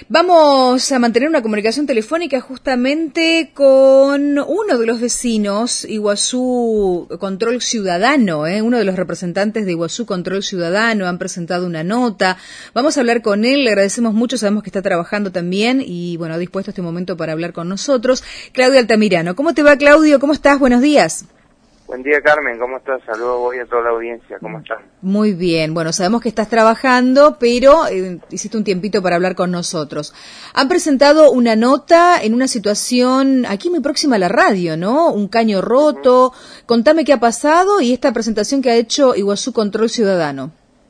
Vamos a mantener una comunicación telefónica justamente con uno de los vecinos, Iguazú Control Ciudadano, uno de los representantes de Iguazú Control Ciudadano, han presentado una nota. Vamos a hablar con él, le agradecemos mucho, sabemos que está trabajando también y bueno, ha dispuesto este momento para hablar con nosotros. Claudio Altamirano, ¿cómo te va, Claudio? ¿Cómo estás? Buenos días. Buen día, Carmen, ¿cómo estás? Saludos voy a toda la audiencia, ¿cómo estás? Muy bien, bueno, sabemos que estás trabajando, pero hiciste un tiempito para hablar con nosotros. Han presentado una nota en una situación aquí muy próxima a la radio, ¿no? Un caño roto. Contame qué ha pasado y esta presentación que ha hecho Iguazú Control Ciudadano.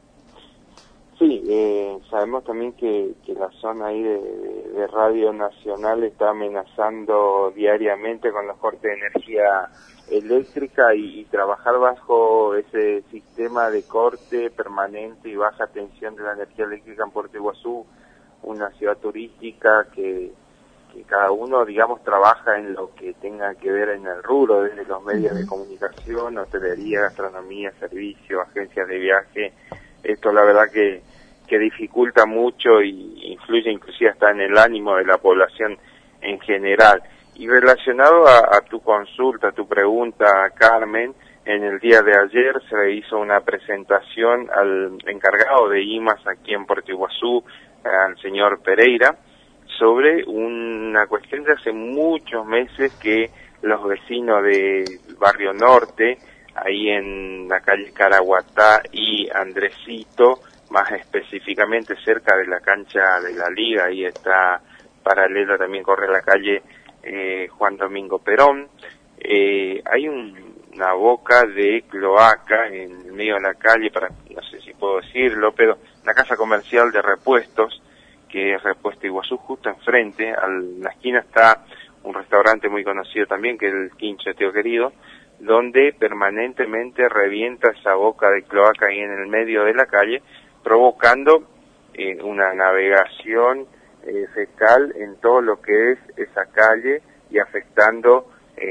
Sí, sabemos también que la zona ahí de Radio Nacional está amenazando diariamente con los cortes de energía eléctrica y trabajar bajo ese sistema de corte permanente y baja tensión de la energía eléctrica en Puerto Iguazú, una ciudad turística que cada uno, digamos, trabaja en lo que tenga que ver en el rubro, desde los medios de comunicación, hotelería, gastronomía, servicio, agencias de viaje. Esto la verdad que dificulta mucho y influye inclusive hasta en el ánimo de la población en general. Y relacionado a tu consulta, a tu pregunta, Carmen, en el día de ayer se le hizo una presentación al encargado de IMAS aquí en Puerto Iguazú, al señor Pereira, sobre una cuestión de hace muchos meses que los vecinos del Barrio Norte, ahí en la calle Caraguatá y Andresito, más específicamente cerca de la cancha de la Liga, ahí está paralela, también corre la calle Juan Domingo Perón, hay una boca de cloaca en el medio de la calle, no sé si puedo decirlo, pero una casa comercial de repuestos, que es Repuesto Iguazú, justo enfrente, a la esquina está un restaurante muy conocido también, que es el Quincho Tío Querido, donde permanentemente revienta esa boca de cloaca ahí en el medio de la calle, provocando una navegación fecal en todo lo que es esa calle y afectando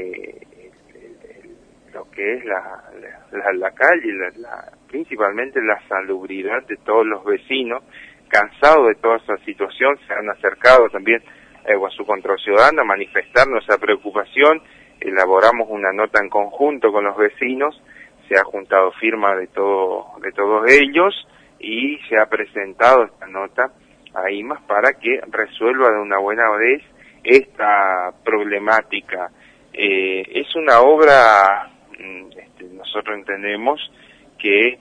lo que es la calle, principalmente la salubridad de todos los vecinos. Cansados de toda esa situación, se han acercado también a Iguazú Control Ciudadano a manifestar nuestra preocupación. Elaboramos una nota en conjunto con los vecinos, se ha juntado firma de todos ellos y se ha presentado esta nota a IMAS para que resuelva de una buena vez esta problemática. Es una obra, nosotros entendemos que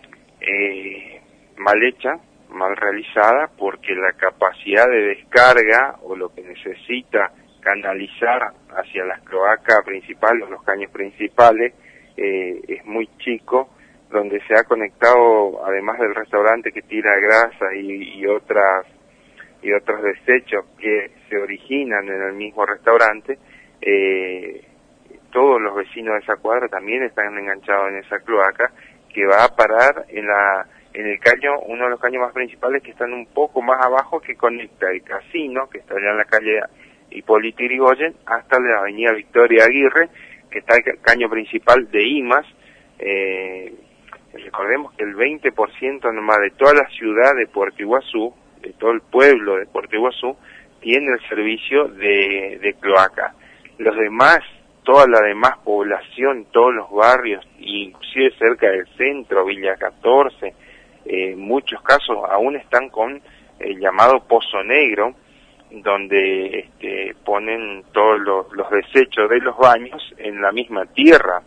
mal hecha, mal realizada, porque la capacidad de descarga o lo que necesita canalizar hacia las cloacas principales o los caños principales es muy chico, donde se ha conectado, además del restaurante que tira grasa y otros desechos que se originan en el mismo restaurante, todos los vecinos de esa cuadra también están enganchados en esa cloaca que va a parar en el caño, uno de los caños más principales que están un poco más abajo, que conecta el casino, que está allá en la calle Hipólito Yrigoyen, hasta la avenida Victoria Aguirre, que está el caño principal de IMAS. Recordemos que el 20% nomás de toda la ciudad de Puerto Iguazú, de todo el pueblo de Puerto Iguazú, tiene el servicio de cloaca. Los demás, toda la demás población, todos los barrios, inclusive cerca del centro, Villa 14, muchos casos aún están con el llamado pozo negro, donde ponen todos los desechos de los baños en la misma tierra.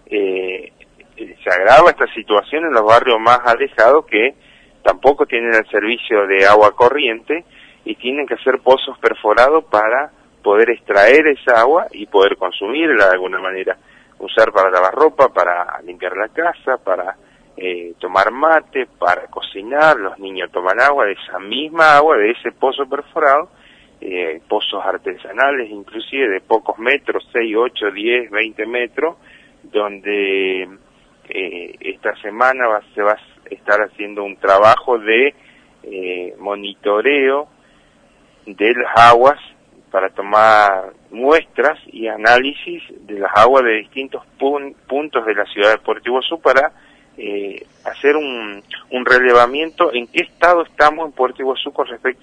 Se agrava esta situación en los barrios más alejados, que tampoco tienen el servicio de agua corriente y tienen que hacer pozos perforados para poder extraer esa agua y poder consumirla de alguna manera, usar para lavar ropa, para limpiar la casa, para tomar mate, para cocinar. Los niños toman agua de esa misma agua, de ese pozo perforado, pozos artesanales inclusive de pocos metros, 6, 8, 10, 20 metros, donde esta semana se va a estar haciendo un trabajo de monitoreo de las aguas para tomar muestras y análisis de las aguas de distintos puntos de la ciudad de Puerto Iguazú para hacer un relevamiento en qué estado estamos en Puerto Iguazú con respecto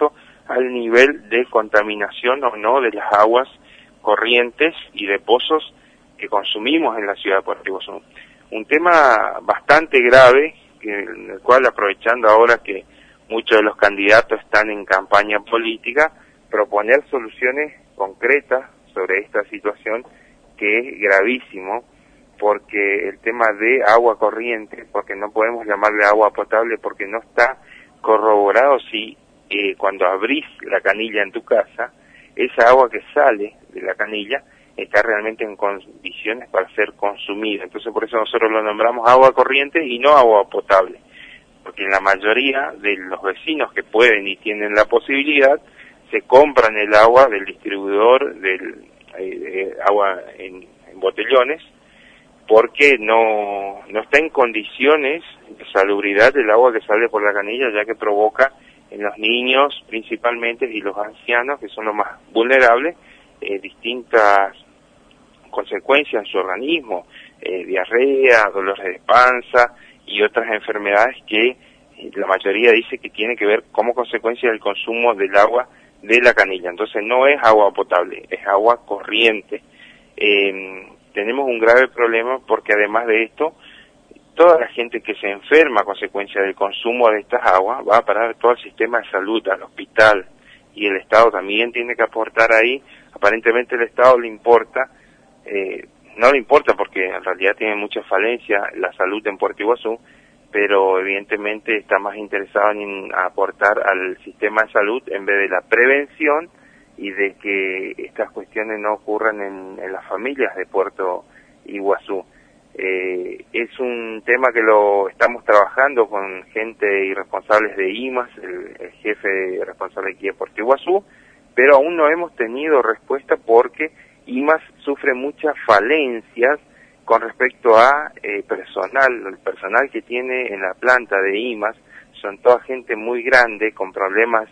al nivel de contaminación o no de las aguas corrientes y de pozos que consumimos en la ciudad de Puerto Iguazú. Un tema bastante grave, en el cual, aprovechando ahora que muchos de los candidatos están en campaña política, proponer soluciones concretas sobre esta situación que es gravísimo, porque el tema de agua corriente, porque no podemos llamarle agua potable porque no está corroborado si cuando abrís la canilla en tu casa, esa agua que sale de la canilla está realmente en condiciones para ser consumida. Entonces por eso nosotros lo nombramos agua corriente y no agua potable, porque la mayoría de los vecinos que pueden y tienen la posibilidad se compran el agua del distribuidor del agua en botellones, porque no está en condiciones de salubridad del agua que sale por la canilla, ya que provoca en los niños principalmente y los ancianos, que son los más vulnerables, distintas consecuencias en su organismo, diarrea, dolores de panza y otras enfermedades que la mayoría dice que tiene que ver como consecuencia del consumo del agua de la canilla. Entonces no es agua potable, es agua corriente. Tenemos un grave problema porque además de esto, toda la gente que se enferma a consecuencia del consumo de estas aguas va a parar todo el sistema de salud, al hospital, y el Estado también tiene que aportar ahí. Aparentemente el Estado le importa, no le importa porque en realidad tiene mucha falencia la salud en Puerto Iguazú, pero evidentemente está más interesado en aportar al sistema de salud en vez de la prevención y de que estas cuestiones no ocurran en las familias de Puerto Iguazú. Es un tema que lo estamos trabajando con gente y responsables de IMAS, el jefe responsable aquí de Puerto Iguazú, pero aún no hemos tenido respuesta porque IMAS sufre muchas falencias con respecto a personal. El personal que tiene en la planta de IMAS son toda gente muy grande con problemas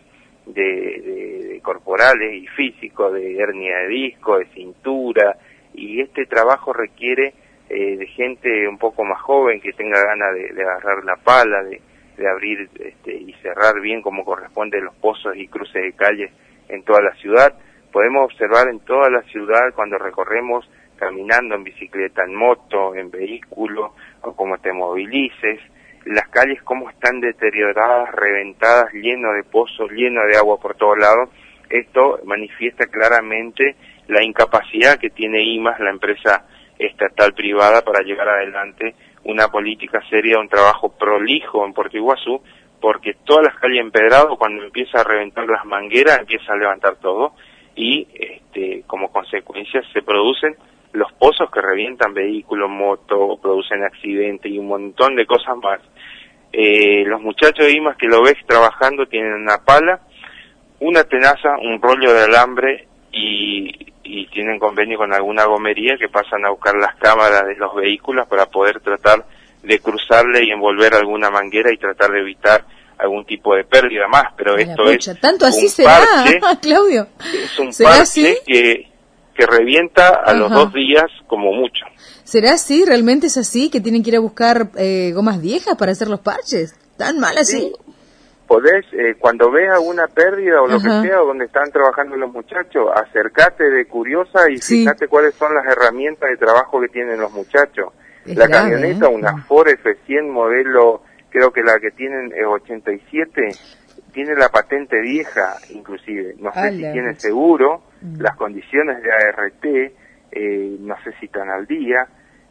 de corporales y físicos, de hernia de disco, de cintura, y este trabajo requiere de gente un poco más joven que tenga ganas de agarrar la pala, de abrir y cerrar bien como corresponde los pozos y cruces de calles en toda la ciudad. Podemos observar en toda la ciudad cuando recorremos caminando, en bicicleta, en moto, en vehículo, o como te movilices, las calles como están deterioradas, reventadas, lleno de pozos, lleno de agua por todos lados. Esto manifiesta claramente la incapacidad que tiene IMAS, la empresa estatal privada, para llevar adelante una política seria, un trabajo prolijo en Puerto Iguazú, porque todas las calles empedradas, cuando empieza a reventar las mangueras, empieza a levantar todo, y como consecuencia se producen los pozos que revientan vehículos, motos, producen accidentes y un montón de cosas más. Los muchachos de IMAS que lo ves trabajando tienen una pala, una tenaza, un rollo de alambre y tienen convenio con alguna gomería que pasan a buscar las cámaras de los vehículos para poder tratar de cruzarle y envolver alguna manguera y tratar de evitar algún tipo de pérdida más. Pero esto es ¿tanto así un será, parche, Claudio? Es un ¿Será parche así? que revienta a los 2 días como mucho. ¿Será así? ¿Realmente es así? ¿Que tienen que ir a buscar gomas viejas para hacer los parches? ¿Tan mal así? Sí. Podés, cuando ves alguna pérdida o lo que sea, o donde están trabajando los muchachos, acercate de curiosa y fíjate cuáles son las herramientas de trabajo que tienen los muchachos. Es la grave, camioneta, una Ford F100 modelo, creo que la que tienen es 87, tiene la patente vieja, inclusive. No sé si tiene seguro, las condiciones de ART, no sé si están al día.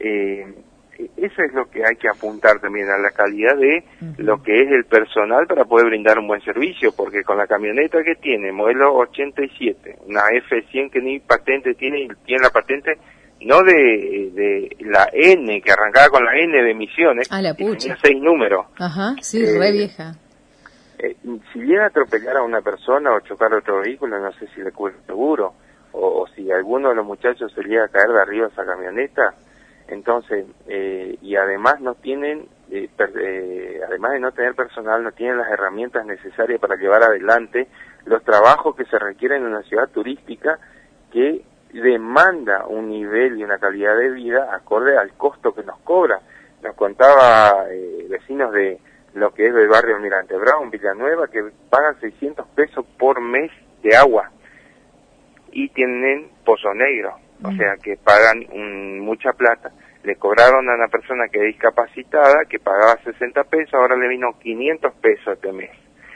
Eso es lo que hay que apuntar también, a la calidad de lo que es el personal para poder brindar un buen servicio, porque con la camioneta que tiene, modelo 87, una F100 que ni patente tiene la patente no de la N, que arrancaba con la N de emisiones, y tenía 6 números. Re vieja. Si llega a atropellar a una persona o chocar otro vehículo, no sé si le cubre el seguro, o si alguno de los muchachos se llega a caer de arriba de esa camioneta. Entonces, y además no tienen, además de no tener personal, no tienen las herramientas necesarias para llevar adelante los trabajos que se requieren en una ciudad turística que demanda un nivel y una calidad de vida acorde al costo que nos cobra. Nos contaba vecinos de lo que es del barrio Almirante Brown, Villanueva, que pagan 600 pesos por mes de agua y tienen pozo negro, o sea que pagan mucha plata. Le cobraron a una persona que es discapacitada, que pagaba 60 pesos, ahora le vino 500 pesos este mes.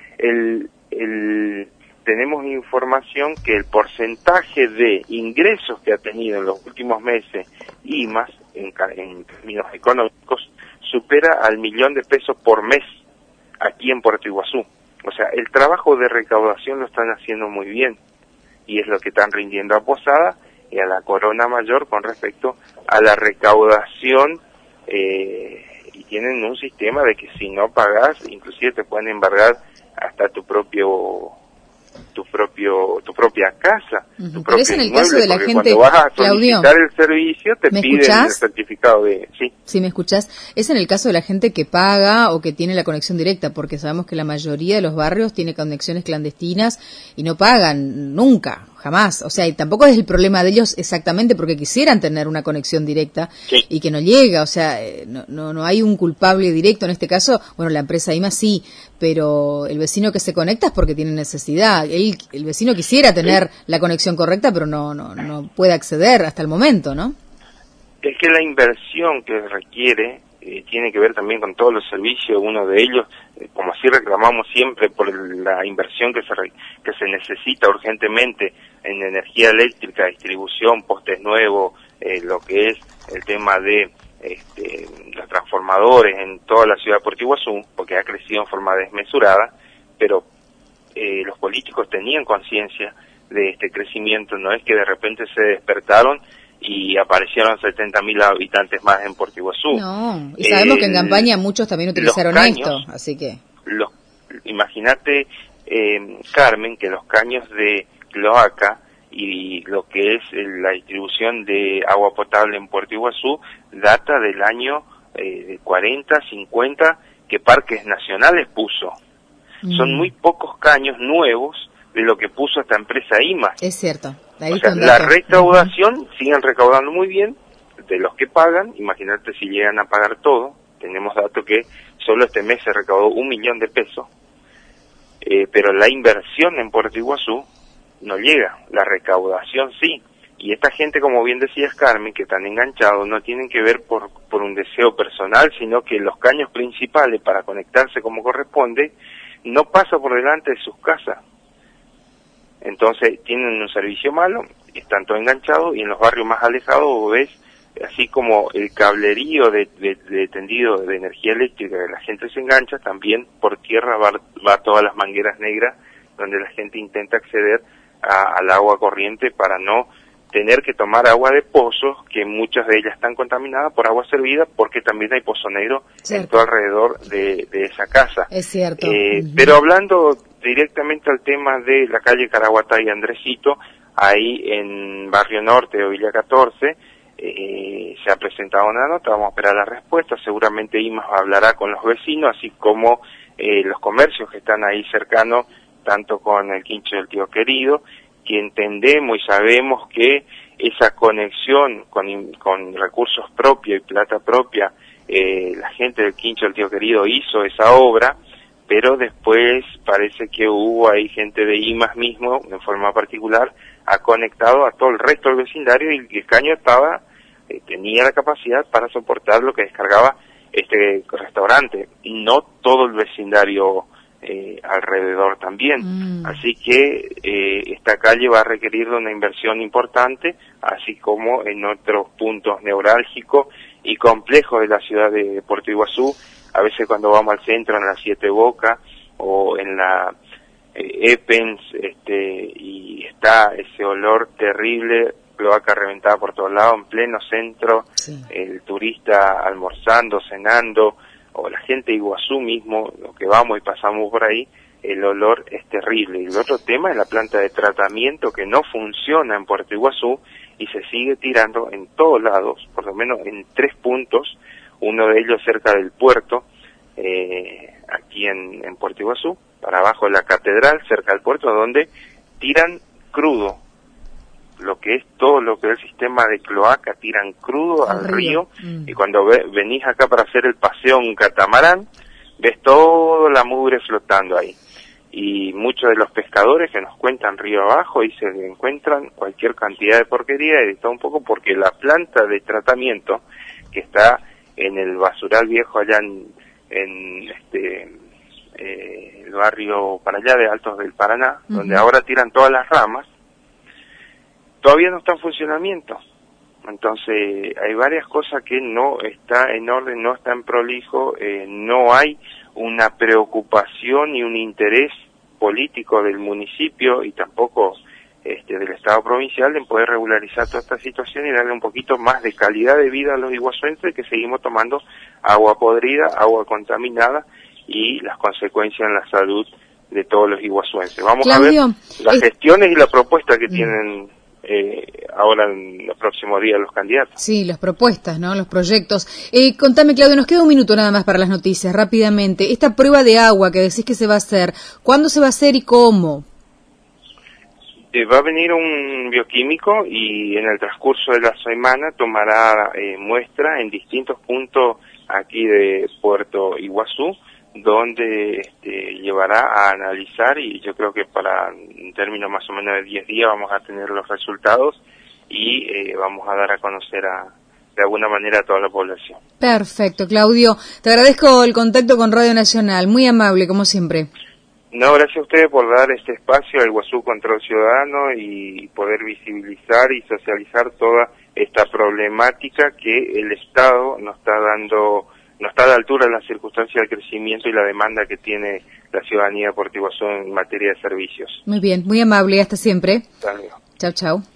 Tenemos información que el porcentaje de ingresos que ha tenido en los últimos meses, IMAS, en términos económicos, supera al 1.000.000 de pesos por mes aquí en Puerto Iguazú. O sea, el trabajo de recaudación lo están haciendo muy bien, y es lo que están rindiendo a Posada y a la Corona Mayor con respecto a la recaudación, y tienen un sistema de que si no pagás, inclusive te pueden embargar hasta tu propia casa, tu propio es en el inmueble, caso de la gente, cuando vas a Claudio, solicitar el servicio te ¿me piden escuchás? el certificado de... Sí. Si me escuchás, es en el caso de la gente que paga o que tiene la conexión directa, porque sabemos que la mayoría de los barrios tiene conexiones clandestinas y no pagan nunca, jamás. O sea, y tampoco es el problema de ellos exactamente porque quisieran tener una conexión directa y que no llega. O sea, no hay un culpable directo en este caso. Bueno, la empresa IMA sí, pero el vecino que se conecta es porque tiene necesidad. El vecino quisiera tener la conexión correcta, pero no puede acceder hasta el momento, ¿no? Es que la inversión que requiere tiene que ver también con todos los servicios, uno de ellos, como así reclamamos siempre por la inversión que se necesita urgentemente en energía eléctrica, distribución, postes nuevos, lo que es el tema de los transformadores en toda la ciudad de Puerto Iguazú, porque ha crecido en forma desmesurada, pero los políticos tenían conciencia de este crecimiento, no es que de repente se despertaron y aparecieron 70.000 habitantes más en Puerto Iguazú. No, y sabemos que en campaña muchos también utilizaron esto, así que... Imagínate, Carmen, que los caños de cloaca y lo que es la distribución de agua potable en Puerto Iguazú data del año 40, 50, que Parques Nacionales puso. Son muy pocos caños nuevos de lo que puso esta empresa IMAS. Es cierto. O sea, la recaudación, siguen recaudando muy bien de los que pagan. Imagínate si llegan a pagar todo. Tenemos datos que solo este mes se recaudó 1.000.000 de pesos. Pero la inversión en Puerto Iguazú no llega. La recaudación sí. Y esta gente, como bien decías, Carmen, que están enganchados, no tienen que ver por un deseo personal, sino que los caños principales para conectarse como corresponde no pasa por delante de sus casas. Entonces tienen un servicio malo, están todos enganchados, y en los barrios más alejados ves, así como el cablerío de tendido de energía eléctrica que la gente se engancha, también por tierra va todas las mangueras negras donde la gente intenta acceder al agua corriente para no tener que tomar agua de pozos, que muchas de ellas están contaminadas por agua servida, porque también hay pozo negro en todo alrededor de esa casa. Es cierto. Pero hablando directamente al tema de la calle Caraguatá y Andresito, ahí en Barrio Norte o Villa 14, se ha presentado una nota, vamos a esperar la respuesta, seguramente IMAS hablará con los vecinos, así como los comercios que están ahí cercanos, tanto con el Quincho del Tío Querido, que entendemos y sabemos que esa conexión con recursos propios y plata propia, la gente del Quincho del Tío Querido hizo esa obra, pero después parece que hubo ahí gente de IMAS mismo, en forma particular, ha conectado a todo el resto del vecindario, y el caño tenía la capacidad para soportar lo que descargaba este restaurante, y no todo el vecindario alrededor también. Así que esta calle va a requerir de una inversión importante, así como en otros puntos neurálgicos y complejos de la ciudad de Puerto Iguazú. A veces cuando vamos al centro, en la Siete Boca o en la Epens, y está ese olor terrible, cloaca reventada por todos lados, en pleno centro, el turista almorzando, cenando, o la gente de Iguazú mismo, lo que vamos y pasamos por ahí, el olor es terrible. Y el otro tema es la planta de tratamiento, que no funciona en Puerto Iguazú y se sigue tirando en todos lados, por lo menos en 3 puntos, uno de ellos cerca del puerto, aquí en Puerto Iguazú, para abajo de la catedral, cerca del puerto, donde tiran crudo, lo que es todo lo que es el sistema de cloaca, tiran crudo al río, y cuando venís acá para hacer el paseo en catamarán, ves toda la mugre flotando ahí. Y muchos de los pescadores que nos cuentan río abajo y se encuentran cualquier cantidad de porquería y de todo un poco, porque la planta de tratamiento que está en el basural viejo allá en el barrio para allá de Altos del Paraná, donde ahora tiran todas las ramas, todavía no está en funcionamiento. Entonces hay varias cosas que no está en orden, no está en prolijo, no hay una preocupación y un interés político del municipio y tampoco del Estado provincial en poder regularizar toda esta situación y darle un poquito más de calidad de vida a los iguazuenses, que seguimos tomando agua podrida, agua contaminada y las consecuencias en la salud de todos los iguazuenses. Vamos Claudio, a ver las gestiones y la propuesta que tienen ahora en los próximos días los candidatos. Sí, las propuestas, ¿no? Los proyectos. Contame, Claudio, nos queda un minuto nada más para las noticias, rápidamente. Esta prueba de agua que decís que se va a hacer, ¿cuándo se va a hacer y cómo? Va a venir un bioquímico y en el transcurso de la semana tomará muestra en distintos puntos aquí de Puerto Iguazú, donde llevará a analizar, y yo creo que para un término más o menos de 10 días vamos a tener los resultados y vamos a dar a conocer de alguna manera a toda la población. Perfecto, Claudio. Te agradezco el contacto con Radio Nacional, muy amable como siempre. No, gracias a ustedes por dar este espacio al Iguazú Control Ciudadano y poder visibilizar y socializar toda esta problemática que el Estado nos está dando, no está a la altura de las circunstancias del crecimiento y la demanda que tiene la ciudadanía de Puerto Iguazú en materia de servicios. Muy bien, muy amable, hasta siempre. Hasta luego. Chau, chau.